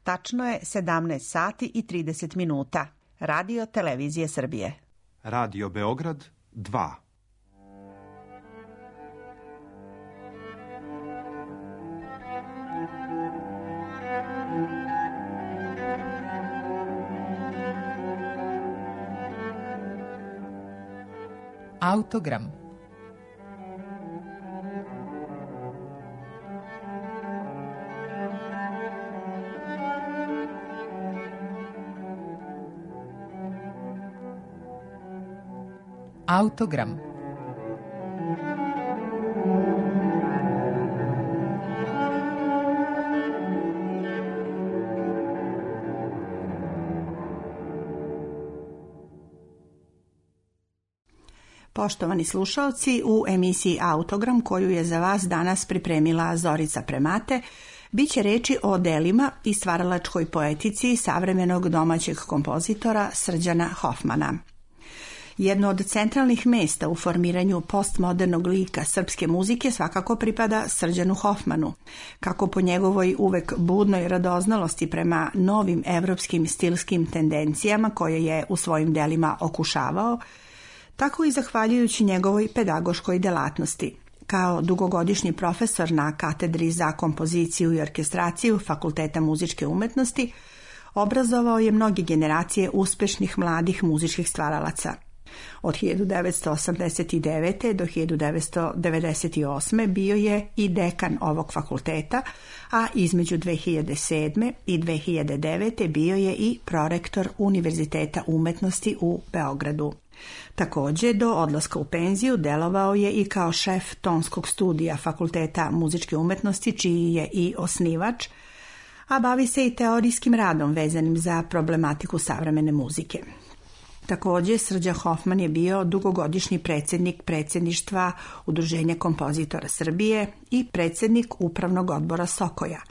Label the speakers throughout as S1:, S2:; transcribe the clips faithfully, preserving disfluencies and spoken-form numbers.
S1: Tačno je sedamnaest sati i trideset minuta. Radio Televizije Srbije.
S2: Radio Beograd dva.
S3: Autogram. Autogram.
S1: Poštovani slušalci, u emisiji Autogram, koju je za vas danas pripremila Zorica Premate, biće reči o delima i stvaralačkoj poetici savremenog domaćeg kompozitora Srđana Hofmana. Jedno od centralnih mesta u formiranju postmodernog lika srpske muzike svakako pripada Srđanu Hofmanu, kako po njegovoj uvek budnoj radoznalosti prema novim evropskim stilskim tendencijama koje je u svojim delima okušavao, tako i zahvaljujući njegovoj pedagoškoj delatnosti. Kao dugogodišnji profesor na katedri za kompoziciju i orkestraciju Fakulteta muzičke umetnosti, obrazovao je mnoge generacije uspešnih mladih muzičkih stvaralaca. Od hiljadu devetsto osamdeset devete. do hiljadu devetsto devedeset osme. bio je i dekan ovog fakulteta, a između dve hiljade sedme. i dve hiljade devete. bio je i prorektor Univerziteta umetnosti u Beogradu. Također, do odlaska u penziju delovao je i kao šef tonskog studija Fakulteta muzičke umetnosti, čiji je i osnivač, a bavi se i teorijskim radom vezanim za problematiku savremene muzike. Također, Srđan Hofman je bio dugogodišnji predsjednik predsjedništva Udruženja kompozitora Srbije i predsjednik upravnog odbora Sokoja.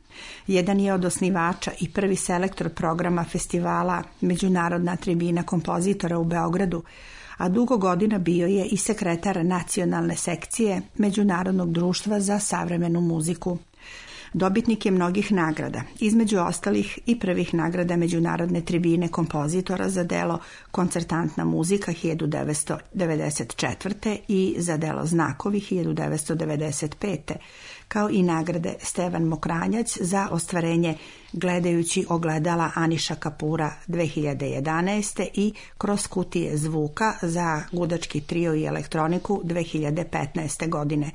S1: Jedan je od osnivača i prvi selektor programa festivala Međunarodna tribina kompozitora u Beogradu, a dugo godina bio je i sekretar nacionalne sekcije Međunarodnog društva za savremenu muziku. Dobitnik je mnogih nagrada, između ostalih i prvih nagrada Međunarodne tribine kompozitora za delo Koncertantna muzika hiljadu devetsto devedeset četvrte. i za delo Znakovi hiljadu devetsto devedeset pete. kao i nagrade Stevan Mokranjac za ostvarenje Gledajući ogledala Aniša Kapura dve hiljade jedanaeste. i Kroz kutije zvuka za gudački trio i elektroniku dve hiljade petnaeste. godine.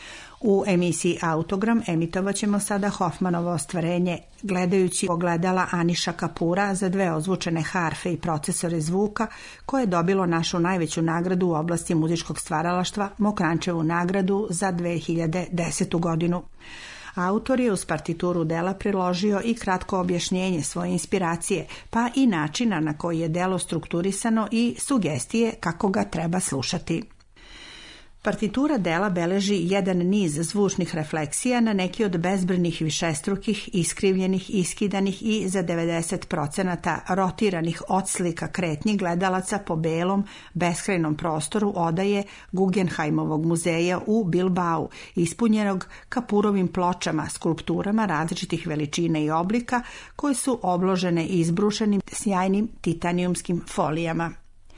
S1: U emisiji Autogram emitovat ćemo sada Hofmanovo ostvarenje Gledajući ogledala Aniša Kapura za dve ozvučene harfe i procesore zvuka, koje je dobilo našu najveću nagradu u oblasti muzičkog stvaralaštva, Mokrančevu nagradu za dve hiljade desetu. godinu. Autor je uz partituru dela priložio i kratko objašnjenje svoje inspiracije, pa i načina na koji je delo strukturisano i sugestije kako ga treba slušati. Partitura dela beleži jedan niz zvučnih refleksija na neki od bezbrojnih višestrukih, iskrivljenih, iskidanih i za devedeset procenata rotiranih odslika kretnji gledalaca po belom, beskrajnom prostoru odaje Guggenheimovog muzeja u Bilbao, ispunjenog Kapurovim pločama, skulpturama različitih veličina i oblika, koje su obložene izbrušenim sjajnim titanijumskim folijama.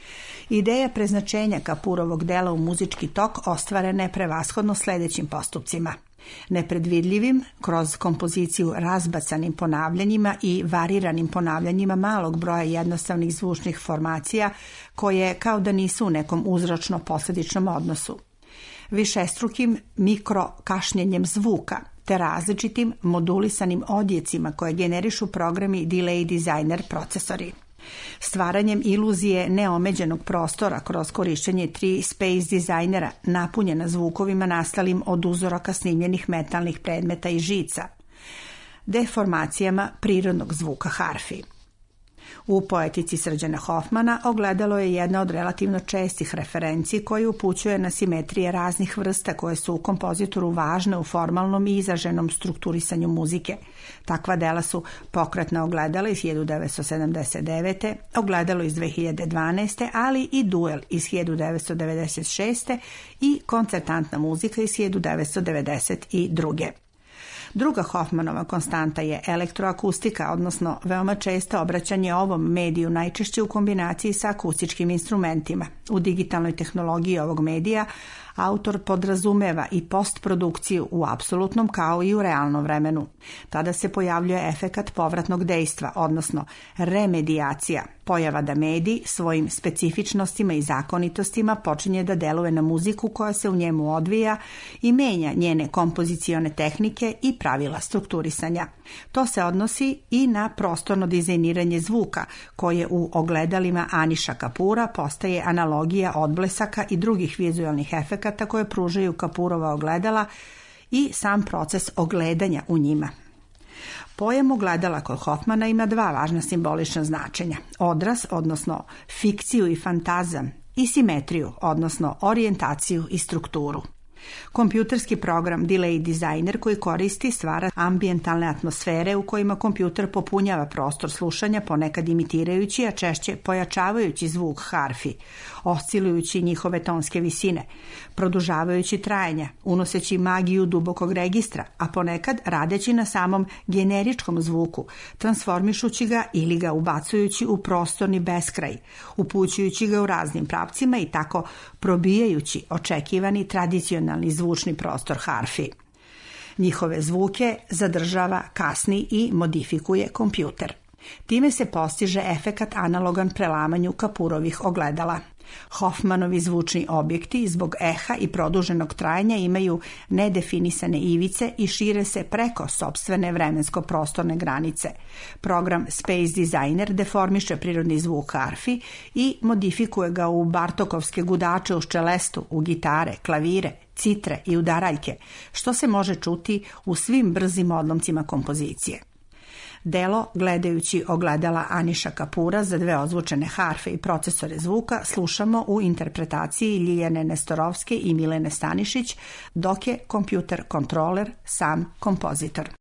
S1: Ideja preznačenja Kapurovog dela u muzički tok ostvarena je prevashodno sljedećim postupcima. Nepredvidljivim, kroz kompoziciju razbacanim ponavljanjima i variranim ponavljanjima malog broja jednostavnih zvučnih formacija, koje kao da nisu u nekom uzročno-posljedičnom odnosu. Višestrukim mikrokašnjenjem zvuka, te različitim modulisanim odjecima koje generišu programi Delay Designer procesori. Stvaranjem iluzije neomeđenog prostora kroz korištenje tri space dizajnera napunjena zvukovima nastalim od uzoraka snimljenih metalnih predmeta i žica, deformacijama prirodnog zvuka harfi. U poetici Srđana Hofmana ogledalo je jedna od relativno čestih referenci koje upućuje na simetrije raznih vrsta koje su u kompozitoru važne u formalnom i izraženom strukturisanju muzike. Takva dela su Pokretna ogledala iz hiljadu devetsto sedamdeset devete. ogledalo iz dve hiljade dvanaeste. ali i Duel iz hiljadu devetsto devedeset šeste. i Koncertantna muzika iz hiljadu devetsto devedeset druge. Druga Hofmanova konstanta je elektroakustika, odnosno veoma često obraćanje ovom mediju, najčešće u kombinaciji sa akustičkim instrumentima. U digitalnoj tehnologiji ovog medija autor podrazumeva i postprodukciju u apsolutnom kao i u realnom vremenu. Tada se pojavljuje efekat povratnog dejstva, odnosno remedijacija, pojava da medij svojim specifičnostima i zakonitostima počinje da deluje na muziku koja se u njemu odvija i menja njene kompozicione tehnike i pravila strukturisanja. To se odnosi i na prostorno dizajniranje zvuka, koje u ogledalima Aniša Kapura postaje analogija odblesaka i drugih vizualnih efekata koje pružaju Kapurova ogledala i sam proces ogledanja u njima. Pojam ogledala kod Hofmana ima dva važna simbolična značenja: odraz, odnosno fikciju i fantazam, i simetriju, odnosno orijentaciju i strukturu. Kompjuterski program Delay Designer koji koristi stvara ambijentalne atmosfere u kojima kompjuter popunjava prostor slušanja, ponekad imitirajući, a češće pojačavajući zvuk harfi, oscilujući njihove tonske visine, produžavajući trajanja, unoseći magiju dubokog registra, a ponekad radeći na samom generičkom zvuku, transformišući ga ili ga ubacujući u prostorni beskraj, upućujući ga u raznim pravcima i tako probijajući očekivani tradicionalni zvučni prostor harfi. Njihove zvuke zadržava, kasni i modifikuje kompjuter. Time se postiže efekat analogan prelamanju Kapurovih ogledala. Hofmanovi zvučni objekti zbog eha i produženog trajanja imaju nedefinisane ivice i šire se preko sopstvene vremensko-prostorne granice. Program Space Designer deformiše prirodni zvuk harfi i modifikuje ga u bartokovske gudače u ščelestu, u gitare, klavire, citre i udaraljke, što se može čuti u svim brzim odlomcima kompozicije. Delo, gledajući ogledala Aniša Kapura za dve ozvučene harfe i procesore zvuka, slušamo u interpretaciji Ljiljane Nestorovske i Milene Stanišić, dok je kompjuter kontroler sam kompozitor.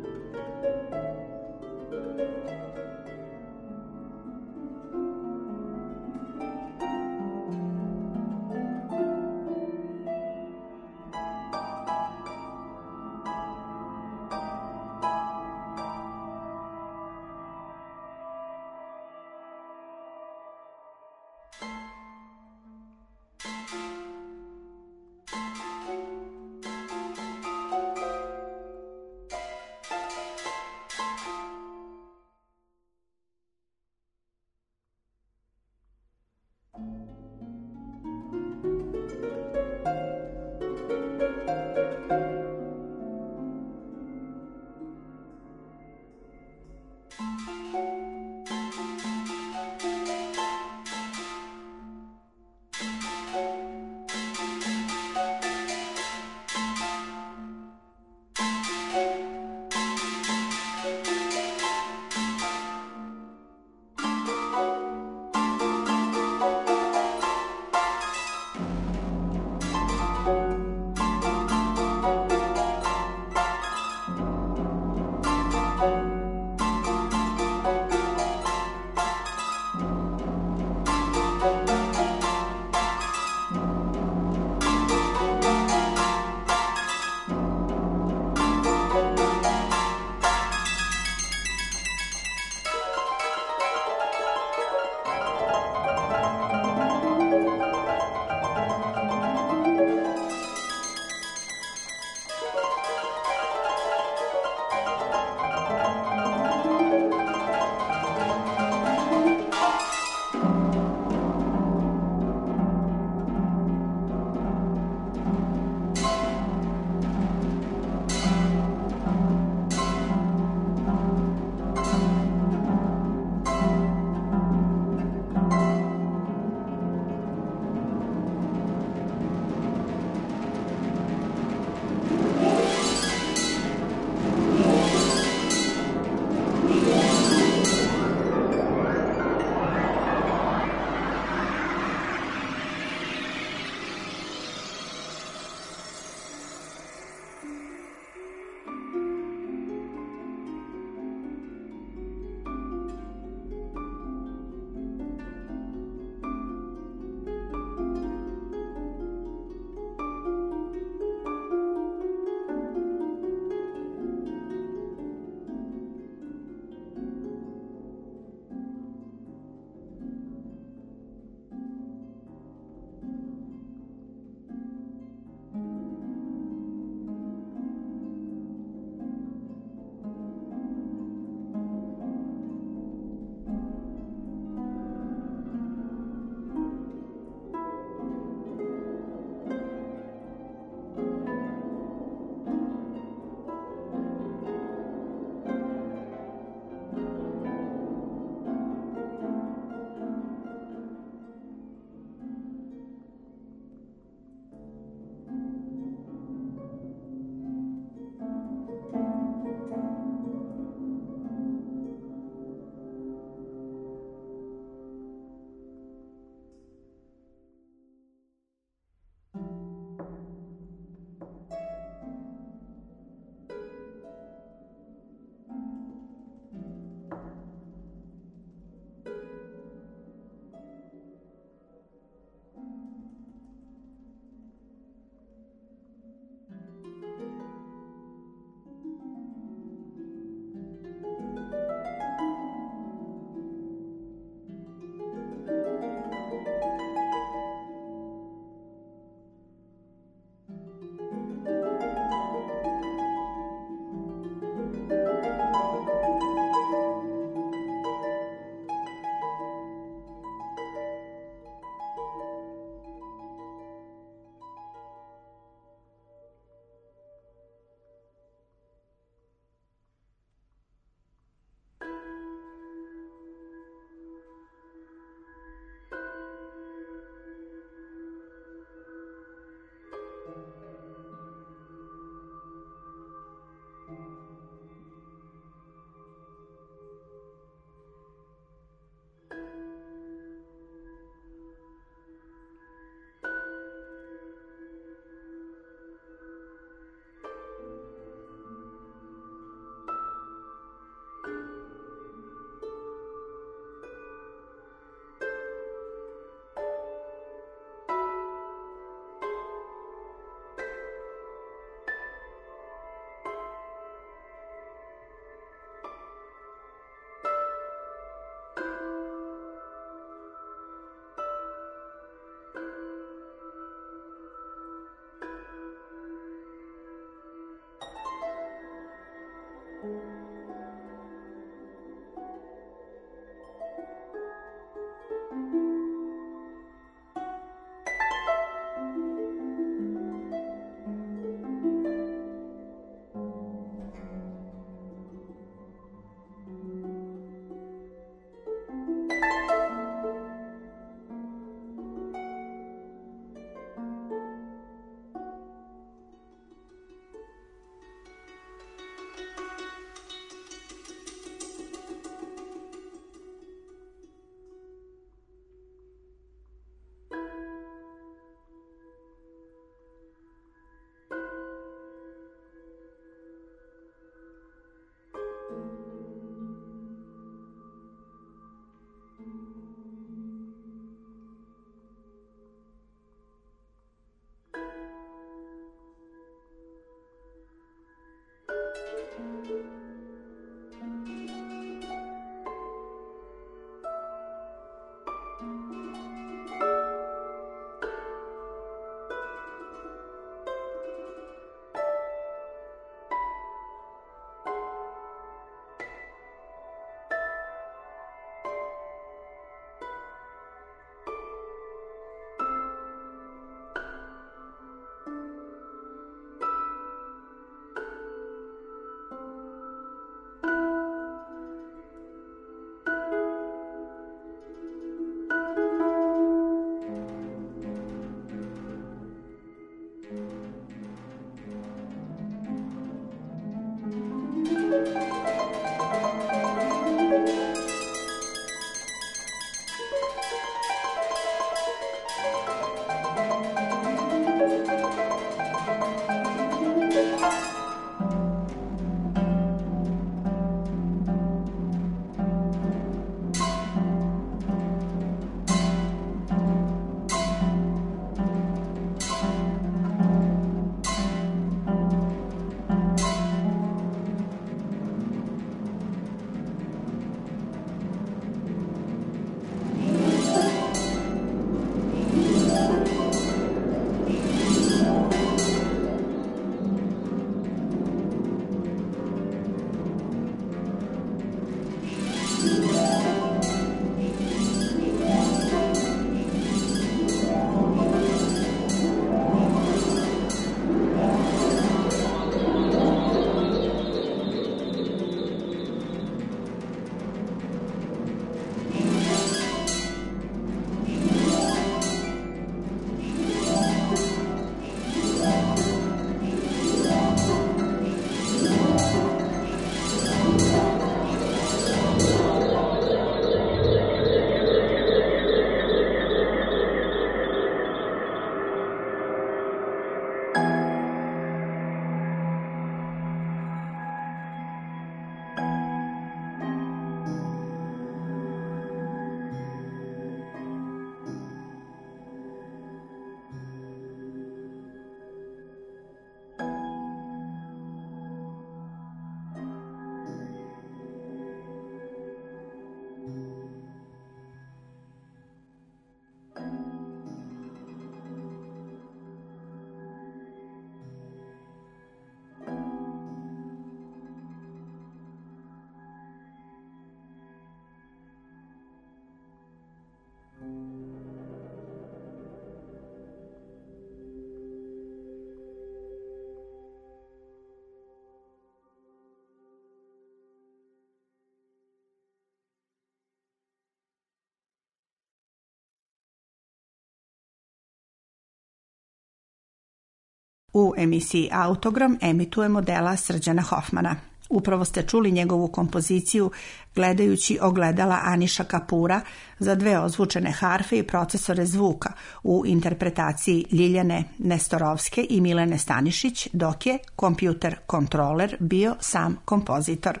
S1: U emisiji Autogram emitujemo dela Srđana Hofmana. Upravo ste čuli njegovu kompoziciju gledajući ogledala Aniša Kapura za dve ozvučene harfe i procesore zvuka u interpretaciji Ljiljane Nestorovske i Milene Stanišić, dok je kompjuter kontroler bio sam kompozitor.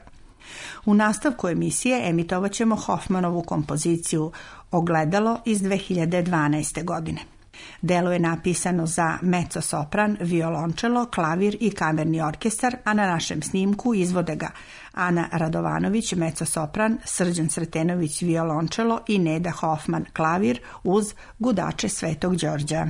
S1: U nastavku emisije emitovat ćemo Hofmanovu kompoziciju Ogledalo iz dve hiljade dvanaeste. godine. Delo je napisano za mezzo-sopran, violončelo, klavir i kamerni orkestar, a na našem snimku izvode ga Ana Radovanović, mezzo-sopran, Srđan Sretenović, violončelo i Neda Hofman, klavir uz gudače Svetog Đorđa.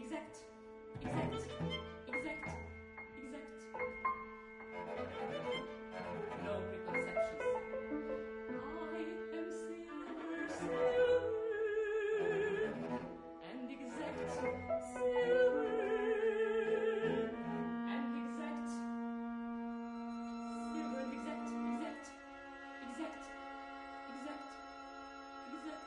S4: exact, exact, exact, exact. No preconceptions. I am silver, silver, and exact, silver, and exact, silver and exact, exact, exact, exact, exact.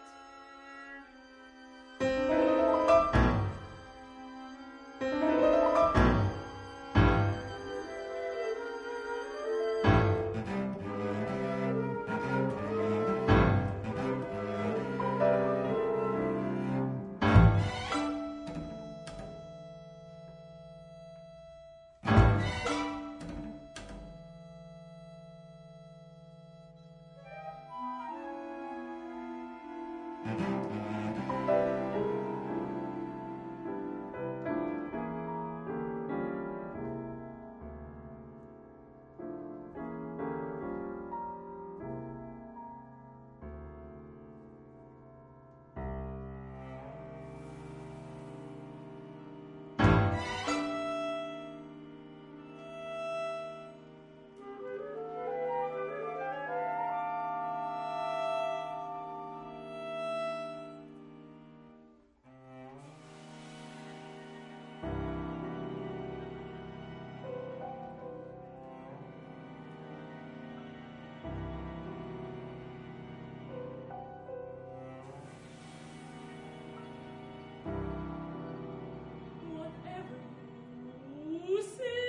S4: Whatever you say,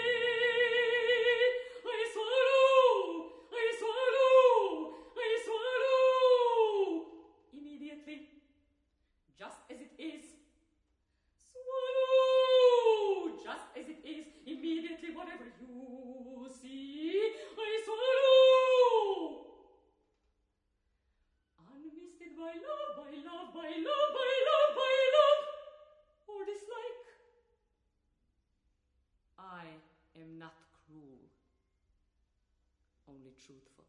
S4: I swallow, I swallow, I swallow immediately, just as it is. Swallow, just as it is, immediately. Whatever you see, I swallow. Unmisted by love, by love, by love, by love, by love, or dislike. I am not cruel, only truthful.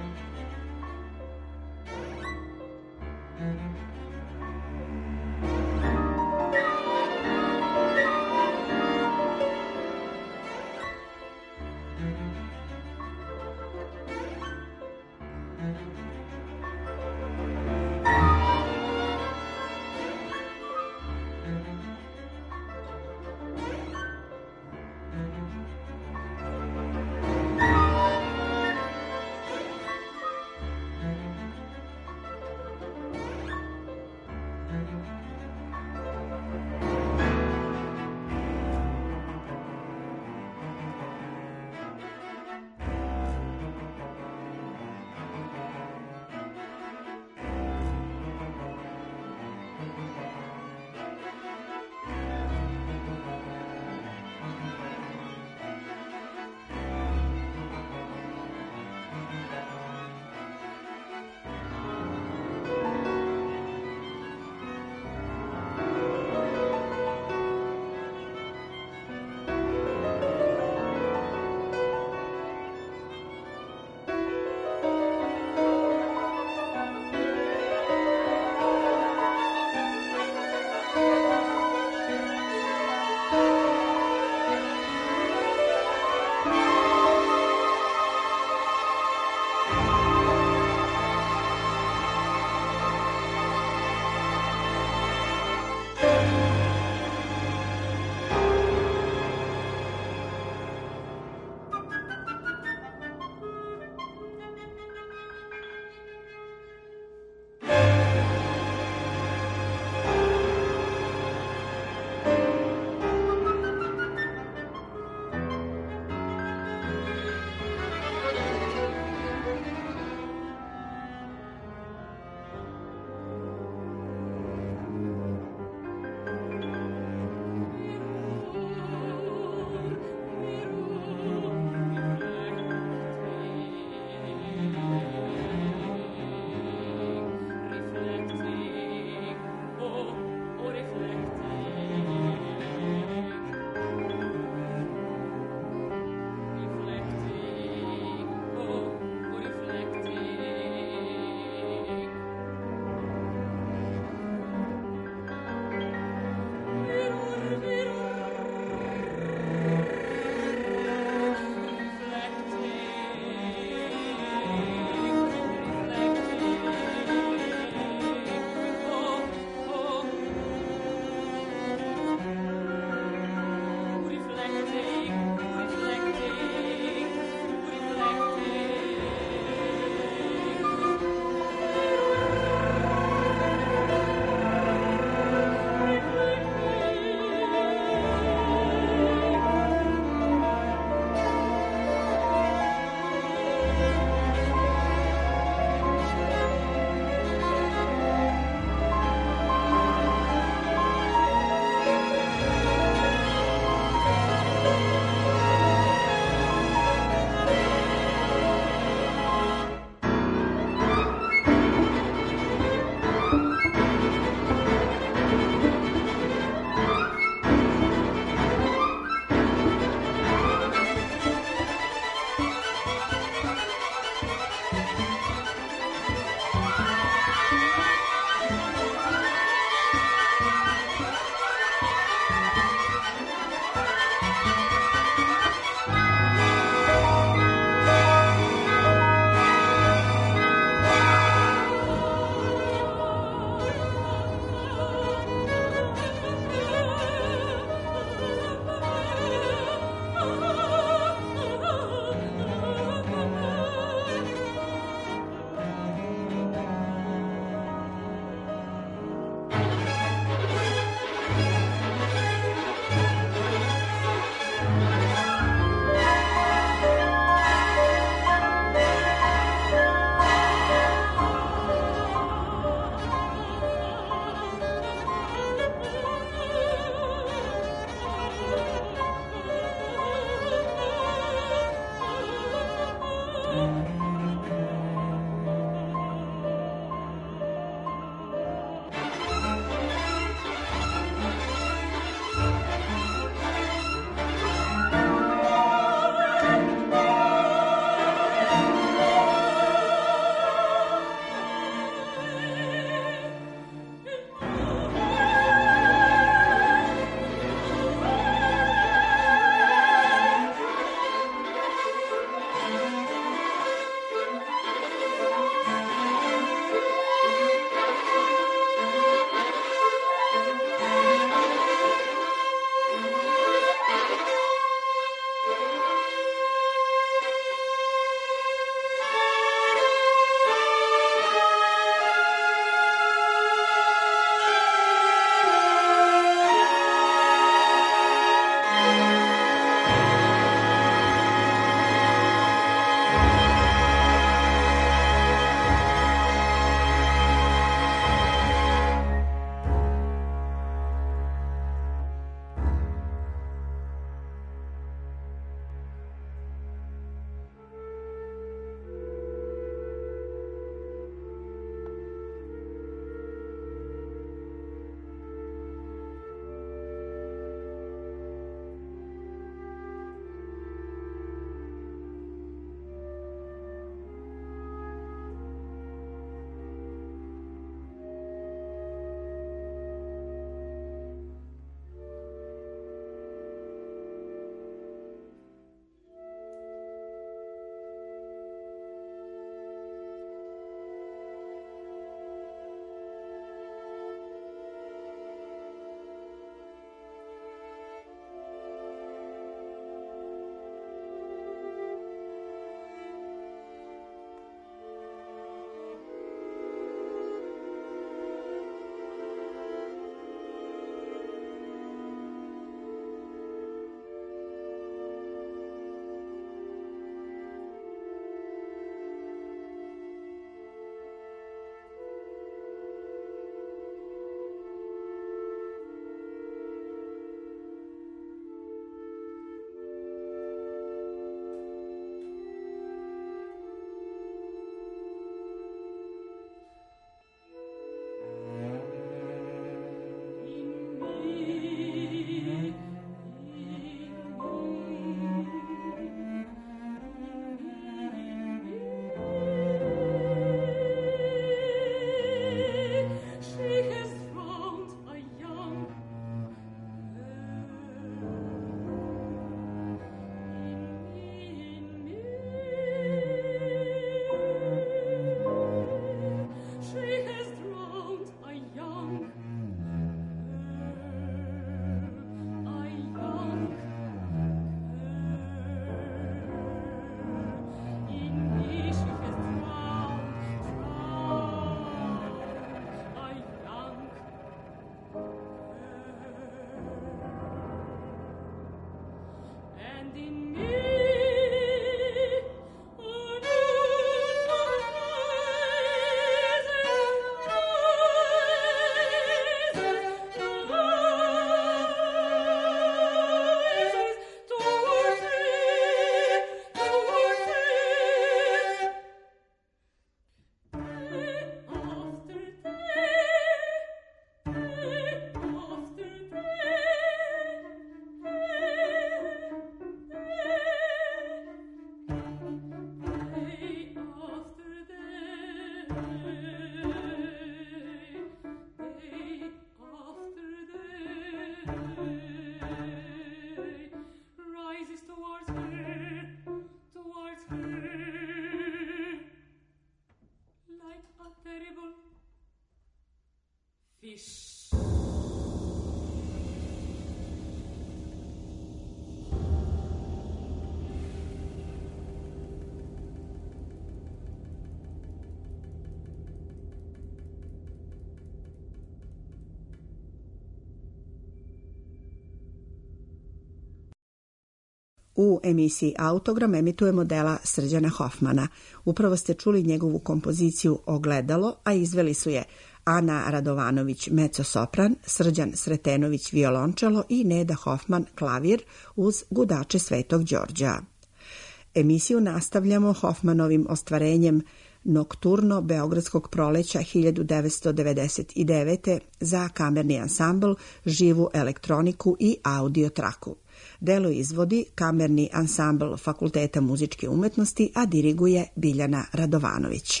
S1: U emisiji Autogram emitujemo dela Srđana Hofmana. Upravo ste čuli njegovu kompoziciju Ogledalo, a izveli su je Ana Radovanović mezzo-sopran, Srđan Sretenović violončelo i Neda Hofman klavir uz gudače Svetog Đorđa. Emisiju nastavljamo Hofmanovim ostvarenjem Nokturno Beogradskog proleća hiljadu devetsto devedeset devete za kamerni ansambl, živu elektroniku i audio traku. Delo izvodi kamerni ansambl Fakulteta muzičke umetnosti, a diriguje Biljana Radovanović.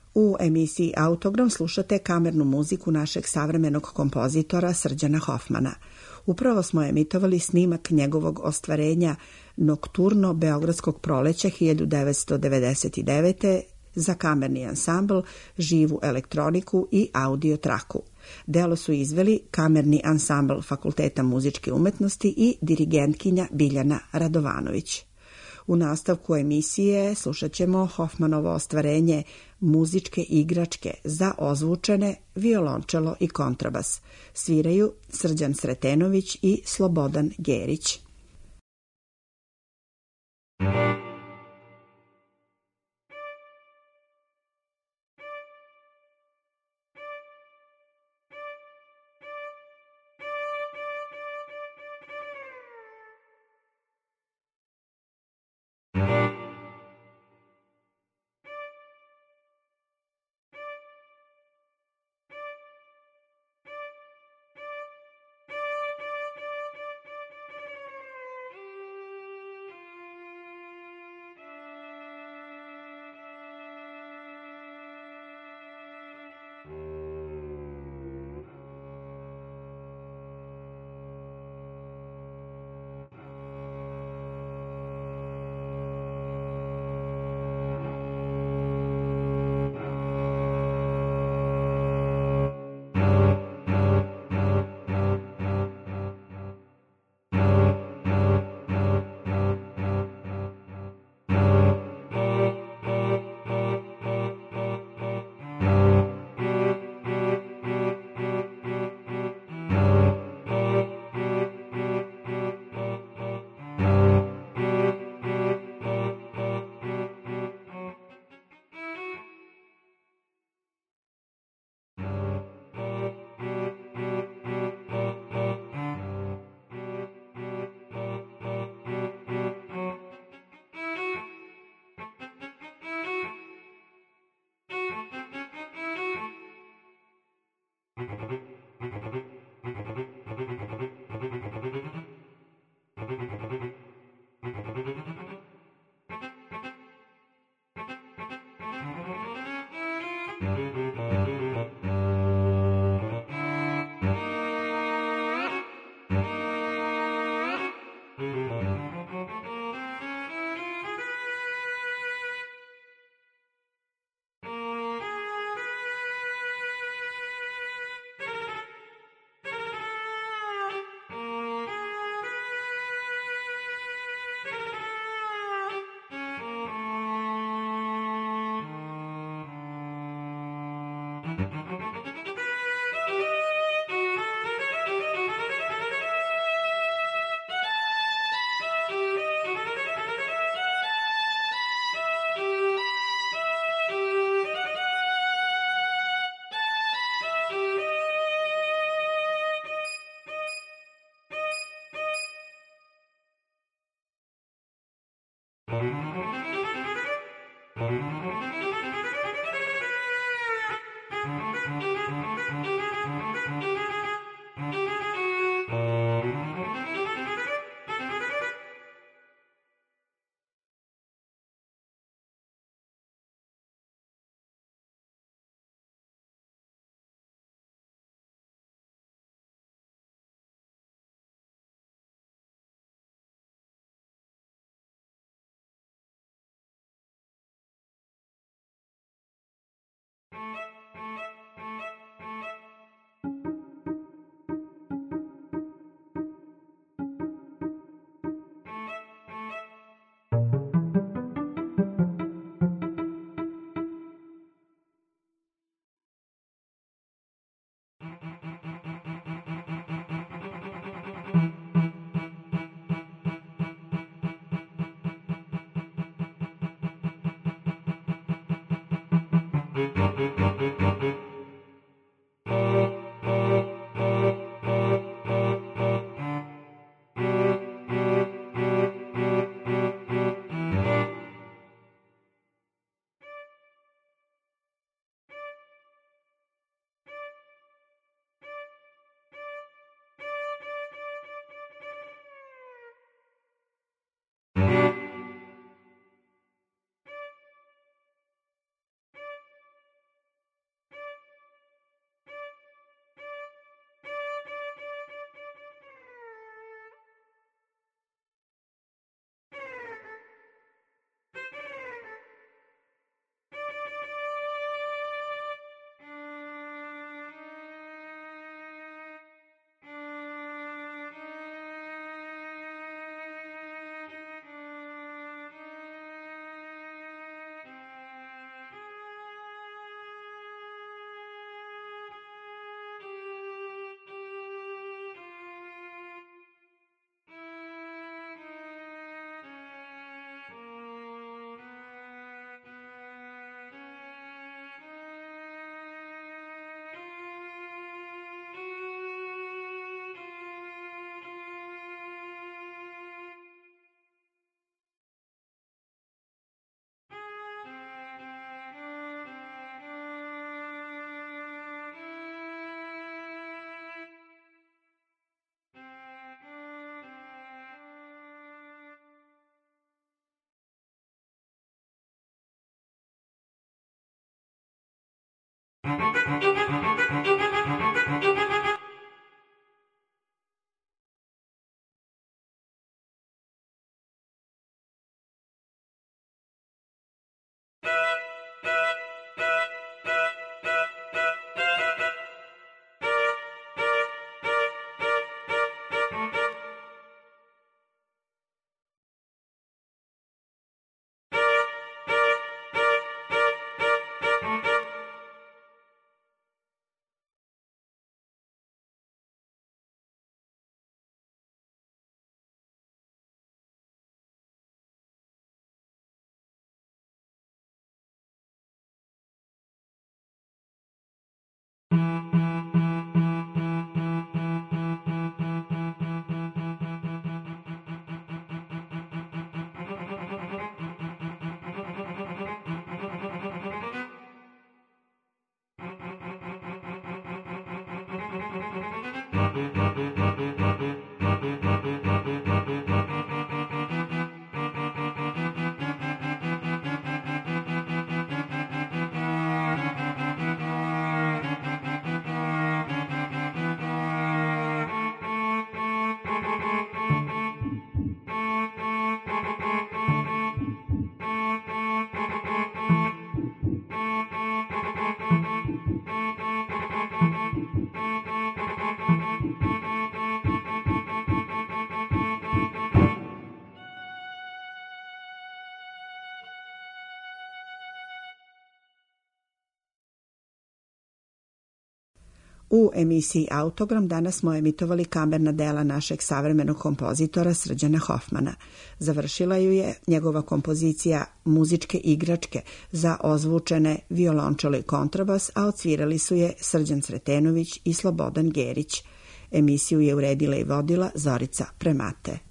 S1: U emisiji Autogram slušate kamernu muziku našeg savremenog kompozitora Srđana Hofmana. Upravo smo emitovali snimak njegovog ostvarenja Nokturno Beogradskog proleća hiljadu devetsto devedeset devete. za kamerni ansambl, živu elektroniku i audio traku. Delo su izveli kamerni ansambl Fakulteta muzičke umetnosti i dirigentkinja Biljana Radovanović. U nastavku emisije slušat ćemo Hofmanovo ostvarenje Muzičke igračke za ozvučene, violončelo i kontrabas. Sviraju Srđan Sretenović i Slobodan Gerić. U emisiji Autogram danas smo emitovali kamerna dela našeg savremenog kompozitora Srđana Hofmana. Završila ju je njegova kompozicija Muzičke igračke za ozvučene violončelo i kontrabas, a odsvirali su je Srđan Sretenović i Slobodan Gerić. Emisiju je uredila i vodila Zorica Premate.